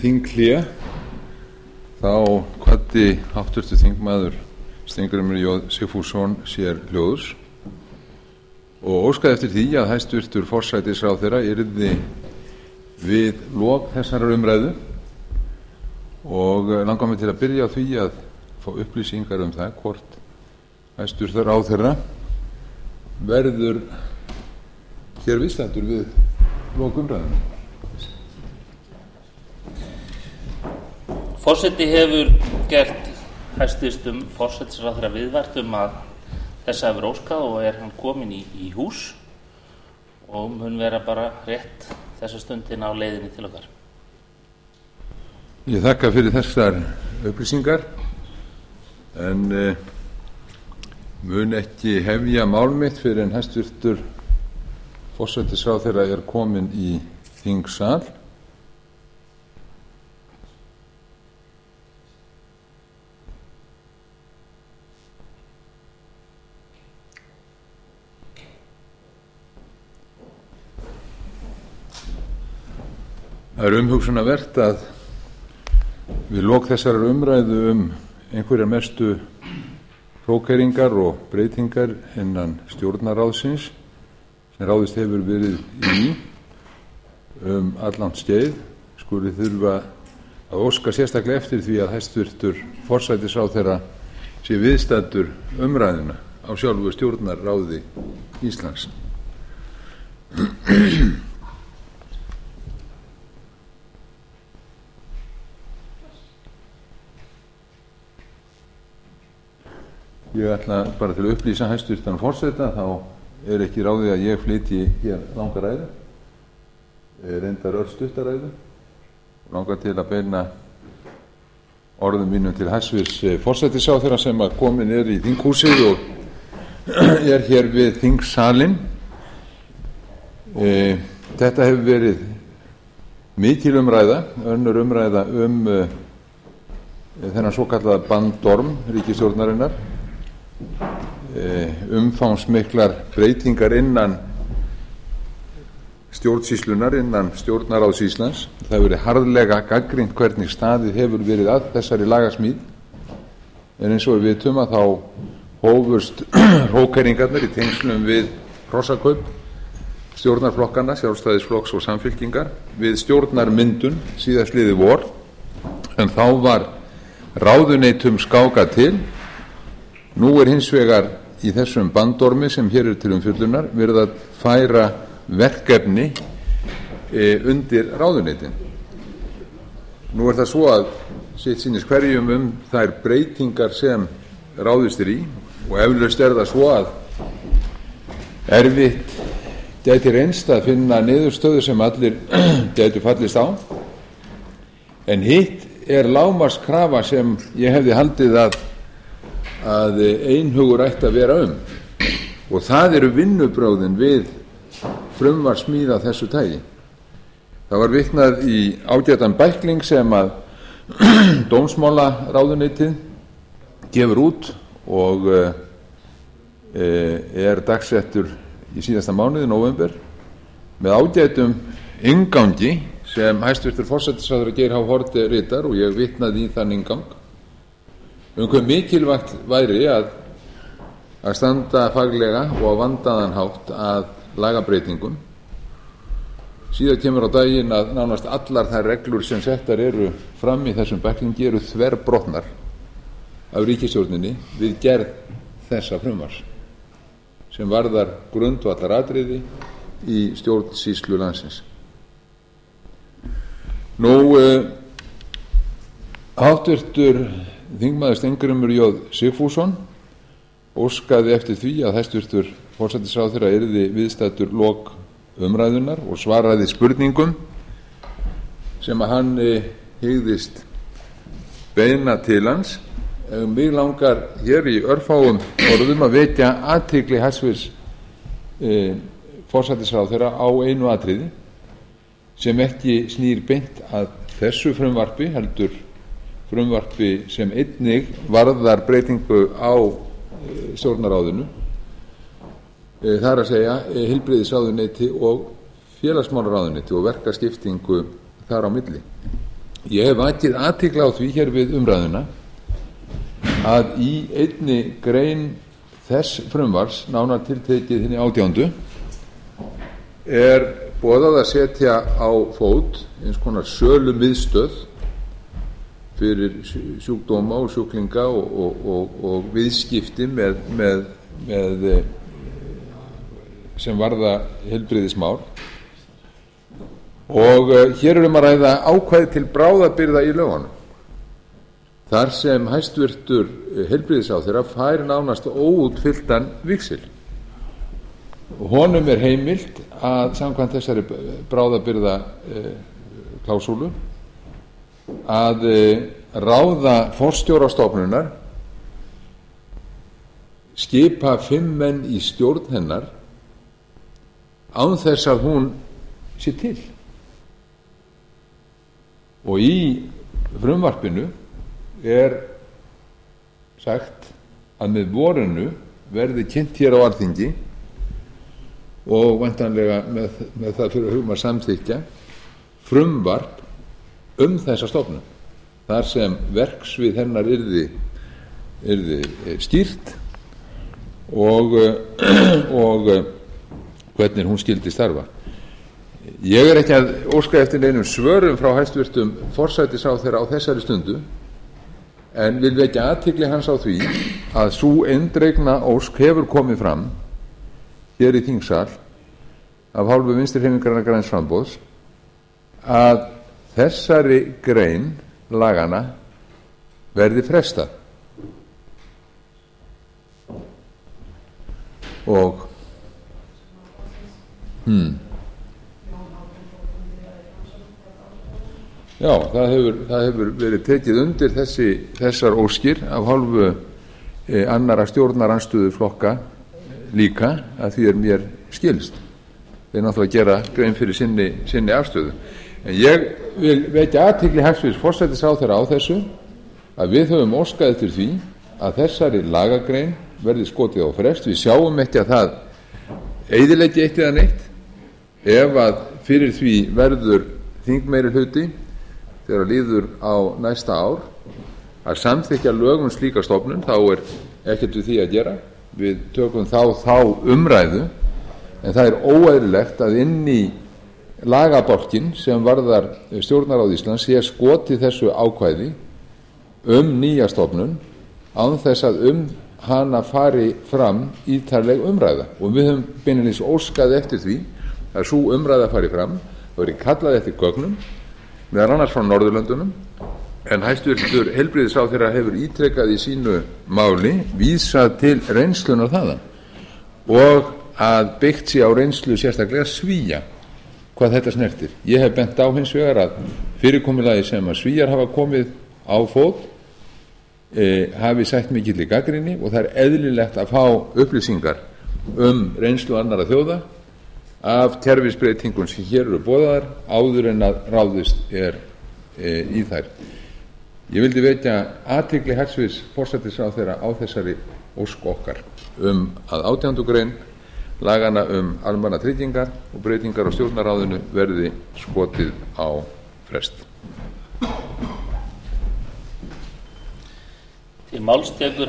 þinghlé þá kvaddi háttvirtur þingmaður Steingrímur J. Sigfússon sér hljóðs og óskaði eftir því að hæstvirtur forsætisráðherra yrði við lok þessarar umræðu og langar mig til að byrja á því að fá upplýsingar um það hvort hæstvirtur ráðherra verður hér viðstaddur við lok umræðunnar. Forseti hefur gert hæstvirtum forsætisráðherra viðvart að þess hafi verið óskað og hann kominn í hús og mun vera bara rétt þessa stundina á leiðinni til okkar. Ég þakka fyrir þessar upplýsingar en mun ekki hefja mál mitt fyrir en hæstvirtur forsætisráðherra kominn í þingsal. Það er umhugsunarvert að við lok þessarar umræðu einhverjar mestu hrókeringar og breytingar innan stjórnarráðsins sem ráðist hefur verið í allangt skeið skuli þurfa að óska sérstaklega eftir því að hæstvirtur forsætisráðherra sé viðstaddur umræðuna á sjálfu stjórnarráði Íslands. Ég ætla bara til að upplýsa hæstvirtan forseta þá ekki ráðið að ég flytji hér langa ræðu, reyndar örstutta ræðu, langar til að beina orðum mínum til hæstvirts forsætisráðherra sem að kominn í þinghúsið og hér við þingsalinn. Þetta hefur verið mikil umræða, önnur umræða þennan svokallaða bandorm ríkisstjórnarinnar, umfangsmiklar breytingar innan stjórnsýslunnar, innan stjórnarráðs Íslands. Það hefur verið harðlega gagnrýnt hvernig staðið hefur verið að þessari lagasmíð en eins og við vitum að þá hófust hrókeringarnar í tengslum við hrossakaup stjórnarflokkanna, Sjálfstæðisflokks og Samfylkingar við stjórnarmyndun síðastliðið vor en þá var ráðuneytum skákað til. Nú hins vegar í þessum bandormi sem hér til umfjöllunar verið að færa verkefni undir ráðuneytin. Nú það svo að sitt sýnist hverjum þær breytingar sem ráðist í og eflaust það svo að erfitt gæti reynst að finna niðurstöðu sem allir gætu fallist á en hitt lágmarkskrafa sem ég hefði haldið að einhugur ætti að vera og það eru vinnubrögðin við frumvarpssmíð af þessu tagi. Það var vitnað í ágætan bækling sem að dómsmálaráðuneytið gefur út og dagsettur í síðasta mánuði, nóvember, með ágætum inngangi sem hæstvirtur forsætisráðherra Geir H. Haarde ritar og ég vitnaði í þann inngang hve mikilvægt væri að standa faglega og á vandaðan hátt að lagabreytingum. Síðan kemur á daginn að nánast allar þær reglur sem settar eru fram í þessum bæklingi eru þverbrotnar af ríkisstjórninni við gerð þessa frumvarps sem varðar grundvallaratriði í stjórnsýslu landsins. Háttvirtur þingmaður Steingrímur J. Sigfússon óskaði eftir því að hæstvirtur forsætisráðherra yrði viðstaddur lok umræðunnar og svaraði spurningum sem að hann hygðist beina til hans. Mig langar hér í örfáum orðum að vekja athygli hæstvirts forsætisráðherra á einu atriði sem ekki snýr beint að þessu frumvarpi heldur frumvarpi sem einnig varðar breytingu á stjórnarráðinu, það að segja heilbrigðisráðuneyti og félagsmálaráðuneyti og verkaskiptingu þar á milli. ég hef vakið athygli á því hér við umræðuna að í einni grein þess frumvarps, nánar tiltekið hinni 18., er boðað að setja á fót eins konar sölumiðstöð fyrir sjúkdóma og sjúklinga og viðskipti með sem varða heilbrigðismál. Og hér er að ræða ákvæði til bráðabirgða í lögunum, þar sem hæstvirtur heilbrigðisráðherra fær nánast óútfylltan víxil. Honum er heimilt að samkvæmt þessari bráðabirgða klásúlu að ráða forstjóra stofnunar, skipa 5 menn í stjórn hennar án þess að hún sé til. Og í frumvarpinu er sagt að með vorinu verði kynnt hér á Alþingi og væntanlega með það fyrir hugum að samþykkja frumvarp þessa stofnun, þar sem verksvið hennar yrði skýrt og hvernig hún skyldi starfa. Ég er ekki að óska eftir neinum svörum frá hæstvirtum forsætisráðherra á þessari stundu, en vil vekja athygli hans á því að sú eindregna ósk hefur komið fram hér í þingsal af hálfu Vinstri-hreyfingarinnar græns framboðs að þessari grein laganna verði frestað. Og já, það hefur verið tekið undir þessar óskir af hálfu annarra stjórnarandstöðuflokka líka, að því mér skilst. Þeir náttúrulega gera grein fyrir sinni afstöðu. En ég vil vekja athygli hæstvirts forsætisráðherra á þessu, að við höfum óskað eftir því að þessari lagagrein verði skotið á frest. Við sjáum ekki að það eyðileggi eitt eða neitt. Ef að fyrir því verður þingmeirihluti þegar líður á næsta ár að samþykkja lög um slíka stofnun, þá er ekkert við því að gera. Við tökum þá umræðu, en það er óeðlilegt að inn í lagabálkinn sem varðar Stjórnarráð Íslands sé skotið þessu ákvæði nýja stofnun án þess að hana fari fram ítarleg umræða. Og við höfum beinlínis óskað eftir því að sú umræða fari fram. Það verið kallað eftir gögnum, meðal annars frá Norðurlöndunum, en hæstvirtur heilbrigðisráðherra hefur ítrekað í sínu máli vísað til reynslunnar þaðan og að byggt sé á reynslu sérstaklega Svía hvað þetta snertir. Ég hef bent á hins vegar að fyrirkomulagi sem að Svíar hafa komið á fót hafi sætt mikilli gagnrýni, og það er eðlilegt að fá upplýsingar reynslu annarra þjóða af kerfisbreytingum sem hér eru boðaðar áður en að ráðist er í þær. Ég vildi vekja athygli hæstvirts forsætisráðherra á þessari ósk okkar að 18. grein laganna almannatryggingar og breytingar á Stjórnarráðinu verði skotið á frest. Til máls tekur